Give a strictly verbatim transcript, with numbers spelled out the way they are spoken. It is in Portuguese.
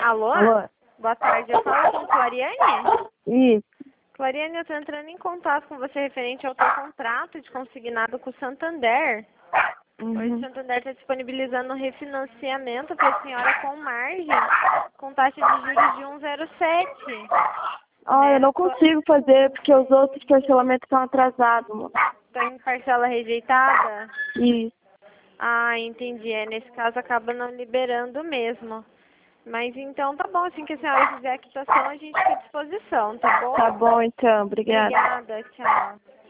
Alô? Alô? Boa tarde, eu falo com Clariane? Isso. Clariane, eu estou entrando em contato com você referente ao teu contrato de consignado com o Santander. Hoje o Uhum. Santander está disponibilizando um refinanciamento para a senhora com margem, com taxa de juros de um vírgula zero sete. Ah, eu não consigo fazer porque os outros parcelamentos estão atrasados, mano. Está em parcela rejeitada? Isso. Ah, entendi. É, nesse caso acaba não liberando mesmo. Mas então tá bom, assim que a senhora fizer a quitação, a gente fica à disposição, tá bom? Tá bom, então. Obrigada. Obrigada, tchau.